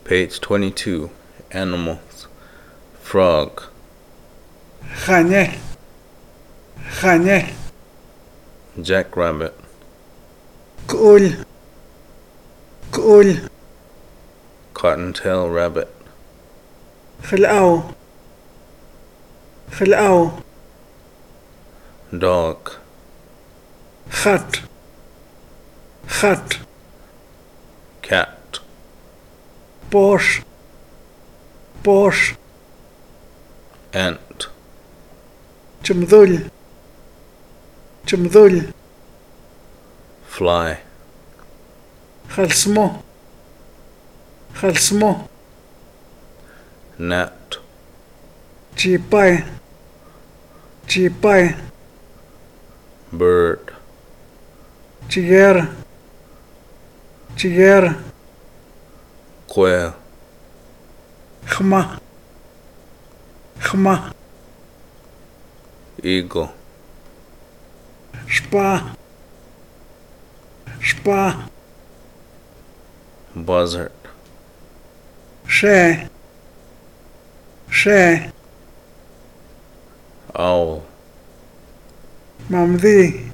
Page 22. Animals. Frog. Хане. Хане. Jackrabbit. Куль. Куль. Cottontail rabbit. خلقو. خلقو. Dog. خط. خط. Cat. بوش. بوش. Ant. جمذول. جمذول. Fly. خلصمو. خلصمو. Gnat. جيباي. جيباي. Bird. جير. جير. Quail. خما. خما. Eagle. شبا. شبا. Buzzard. شي. شي. Owl. ممذي.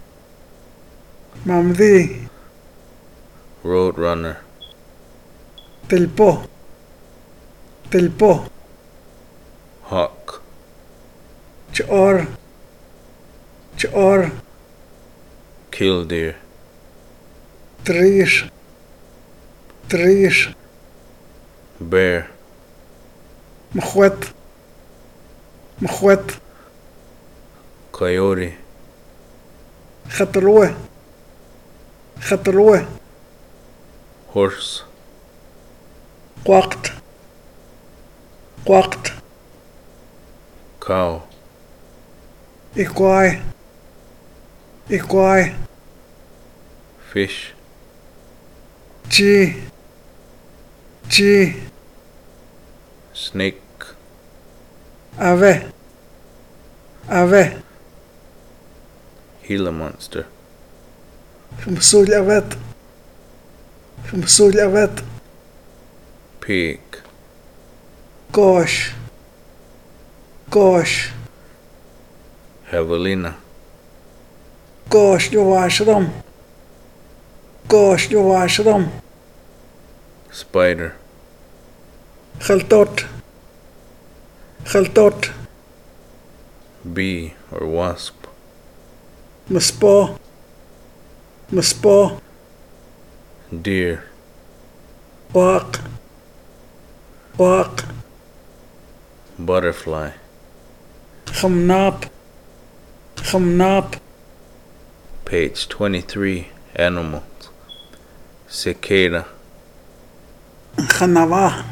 ممذي. Roadrunner. تلبو. تلبو. Hawk. جور. جور. Killdeer. تريش. تريش. Bear. مخوت. مخوت. Coyote. خطلوه. خطلوه. Horse. قوقت. قوقت. Cow. إكواي. إكواي. Fish. جي. جي. Snake. أوه. أوه. Gila monster. خمسول أوات. خمسول أوات. Pig. كوش. كوش. Javelina. كوش جواشرم. كوش جواشرم. Spider. خلطوت. خلطوت. Bee or wasp. مسبو. مسبو. Deer. واق. واق. Butterfly. خمناب. خمناب. Page 23. Animals. Cicada. خنوا.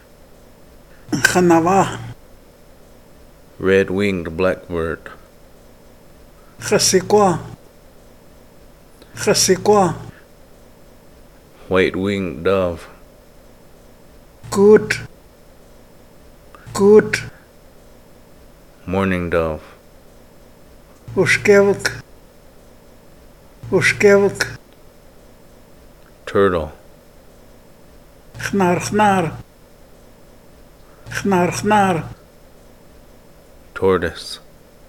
خنوا. Red-winged blackbird. خسيكوا. خسيكوا. White-winged dove. كوت. كوت. Mourning dove. وشكيفك. وشكيفك. Turtle. خنار خنار. خنار خنار. Tortoise.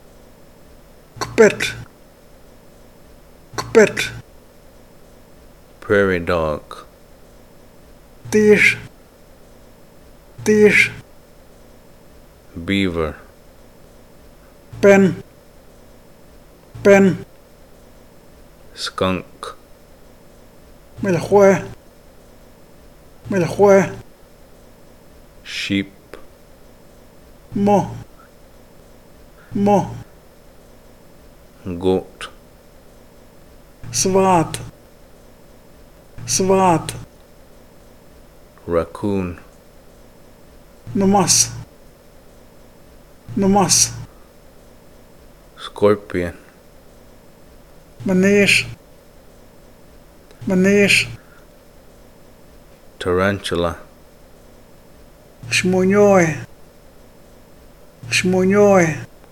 كبت. كبت. Prairie dog. تيش. تيش. Beaver. بن. بن. Skunk. ملخوة. ملخوة. Sheep. مو. مو. Goat. صوات. صوات. Raccoon. نمص. نمص. Scorpion. منيش. منيش. Tarantula. شمونيوي. شمونيوي.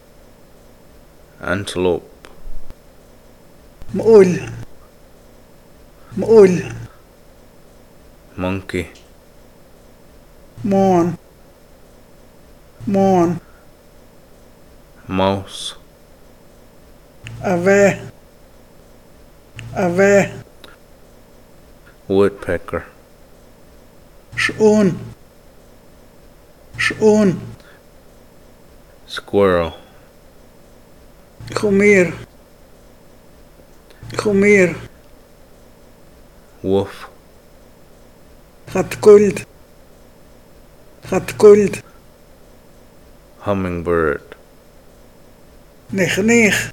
Antelope. مقول. مقول. Monkey. Mourn. Mourn. Mouse. Away. Away. Woodpecker. Schoon. Schoon. Squirrel. Kom hier. Kom hier. Wolf. Gaat koud. Gaat koud. Hummingbird. Nich.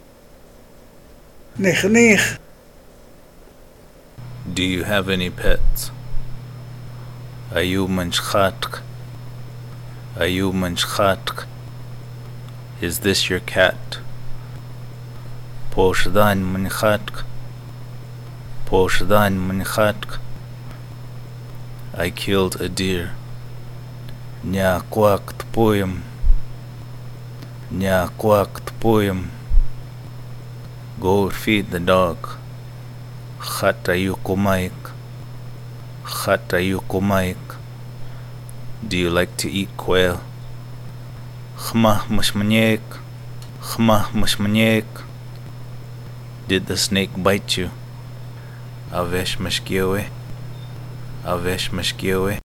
Do you have any pets? Ayuman Khatk. Ayuman Khatk. Is this your cat? Poshdan man Khatk. Poshdan man Khatk. I killed a deer. Nya kwakt poem. Nya kwakt poem. Go feed the dog. Khatayukumaik. Khatayukumaik. Do you like to eat quail? Khmah mashmanyek. Khmah mashmanyek. Did the snake bite you? Avesh mashkiewe. Avesh mashkiewe.